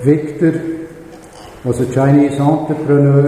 Victor was a Chinese entrepreneur,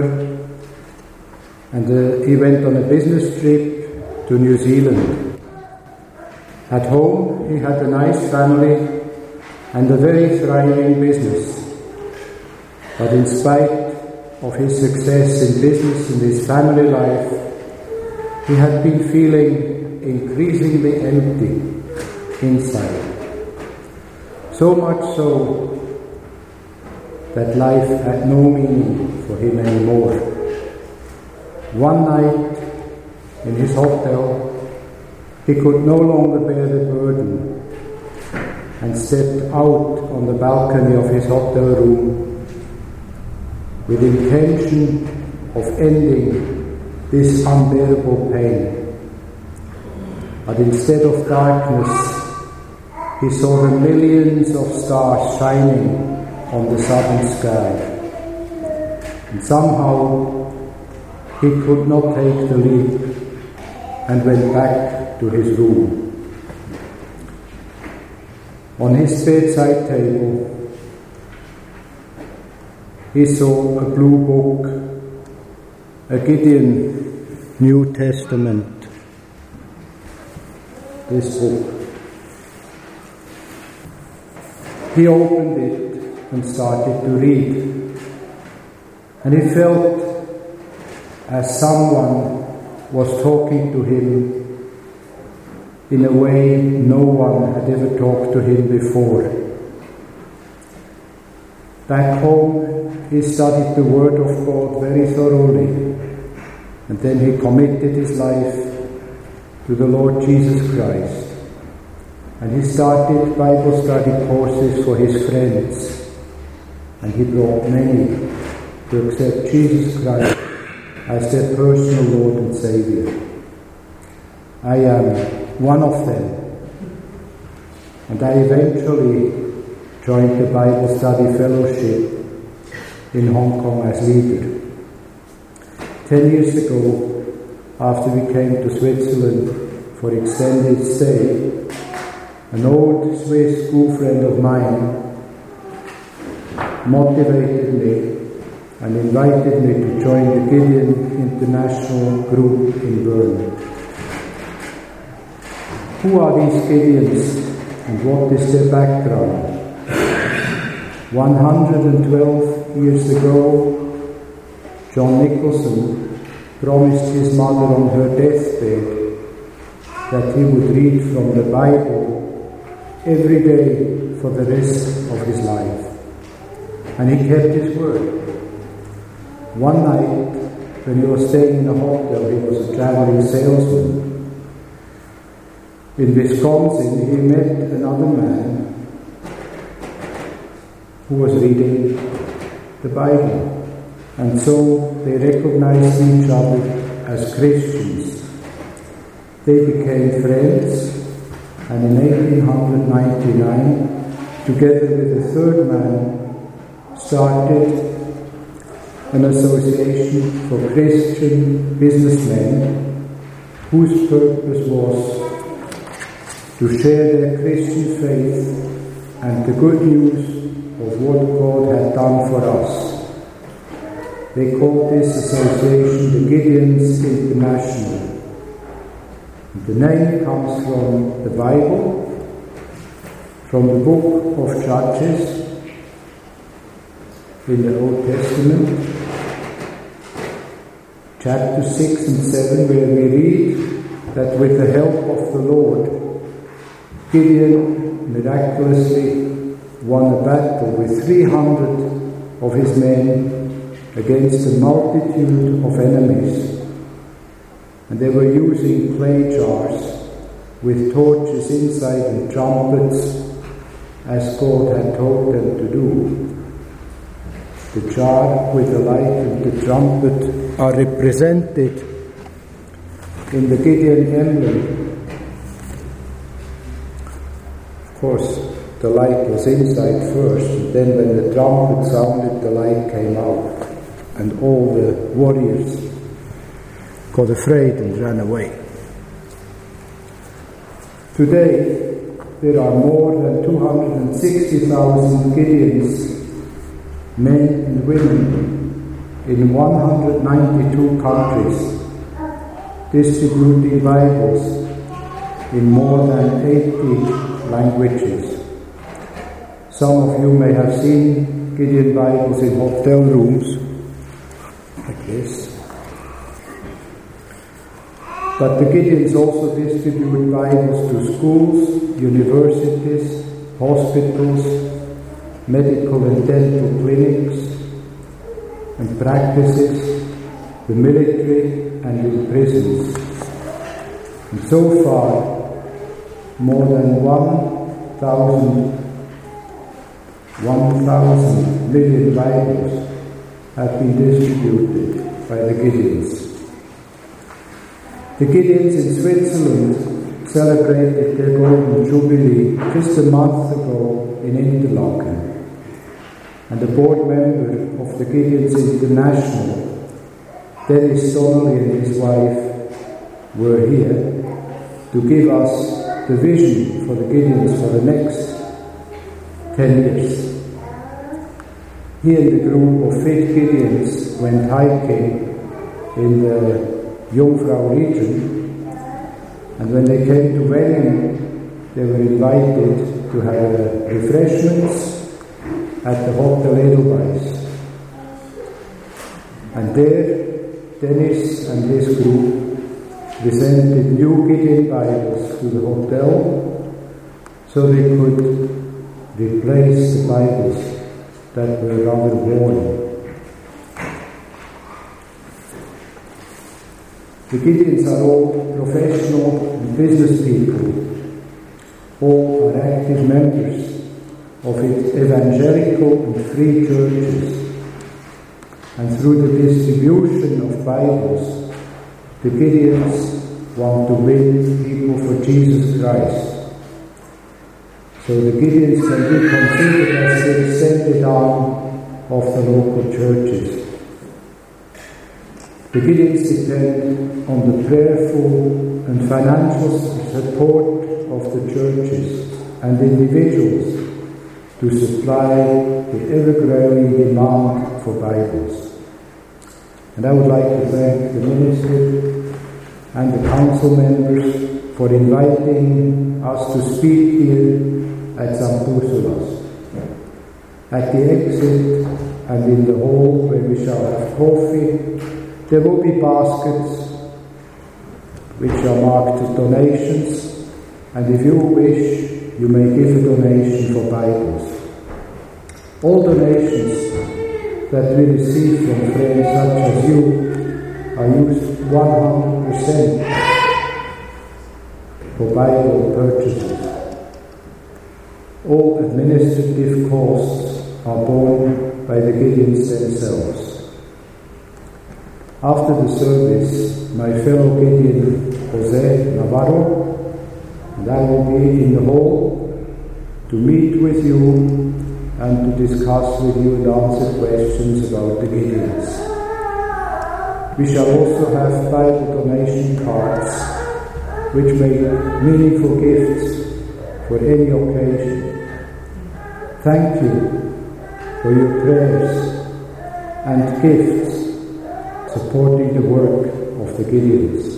and he went on a business trip to New Zealand. At home, he had a nice family and a very thriving business. But in spite of his success in business and his family life, he had been feeling increasingly empty inside. So much so that life had no meaning for him anymore. One night in his hotel, he could no longer bear the burden and stepped out on the balcony of his hotel room with intention of ending this unbearable pain. But instead of darkness, he saw the millions of stars shining on the southern sky. And somehow he could not take the leap and went back to his room. On his bedside table, he saw a blue book, a Gideon New Testament. This book. He opened it and started to read. And he felt as someone was talking to him in a way no one had ever talked to him before. Back home, he studied the Word of God very thoroughly, and then he committed his life to the Lord Jesus Christ. And he started Bible study courses for his friends, and he brought many to accept Jesus Christ as their personal Lord and Saviour. I am one of them, and I eventually joined the Bible Study Fellowship in Hong Kong as leader. 10 years ago, after we came to Switzerland for extended stay, an old Swiss school friend of mine motivated me and invited me to join the Gideon International Group in Bern. Who are these Gideons and what is their background? 112 years ago, John Nicholson promised his mother on her deathbed that he would read from the Bible every day for the rest of his life. And he kept his word. One night, when he was staying in a hotel, he was a traveling salesman. In Wisconsin, he met another man who was reading the Bible. And so they recognized each other as Christians. They became friends, and in 1899, together with a third man, started an association for Christian businessmen whose purpose was to share their Christian faith and the good news of what God had done for us. They called this association the Gideons International. The name comes from the Bible, from the book of Judges in the Old Testament, chapter 6 and 7, where we read that with the help of the Lord, Gideon miraculously won a battle with 300 of his men against a multitude of enemies. And they were using clay jars with torches inside and trumpets, as God had told them to do. The jar with the light and the trumpet are represented in the Gideon emblem. Of course, the light was inside first, and then when the trumpet sounded, the light came out, and all the warriors got afraid and ran away. Today, there are more than 260,000 Gideons men and women in 192 countries, distributing Bibles in more than 80 languages. Some of you may have seen Gideon Bibles in hotel rooms, like this. But the Gideons also distribute Bibles to schools, universities, hospitals, medical and dental clinics, and practices, the military and in prisons. And so far, more than 1,000 million Bibles have been distributed by the Gideons. The Gideons in Switzerland celebrated their Golden Jubilee just a month ago in Interlaken, and the board member of the Gideons International, Dennis Donnelly and his wife, were here to give us the vision for the Gideons for the next 10 years. He and the group of fit Gideons went hiking in the Jungfrau region, and when they came to Wengen, they were invited to have refreshments at the Hotel Edelweiss. And there, Dennis and his group presented new Gideon Bibles to the hotel so they could replace the Bibles that were rather worn. The Gideons are all professional and business people. All are active members of evangelical and free churches. And through the distribution of Bibles, the Gideons want to win people for Jesus Christ. So the Gideons can be considered as the extended arm of the local churches. The Gideons depend on the prayerful and financial support of the churches and individuals to supply the ever-growing demand for Bibles. And I would like to thank the minister and the council members for inviting us to speak here at St. Ursulas. At the exit and in the hall where we shall have coffee, there will be baskets which are marked as donations, and if you wish, you may give a donation for Bibles. All donations that we receive from friends such as you are used 100% for Bible purchases. All administrative costs are borne by the Gideons themselves. After the service, my fellow Gideon Jose Navarro and I will be in the hall to meet with you and to discuss with you and answer questions about the Gideons. We shall also have Bible donation cards which make meaningful gifts for any occasion. Thank you for your prayers and gifts supporting the work of the Gideons.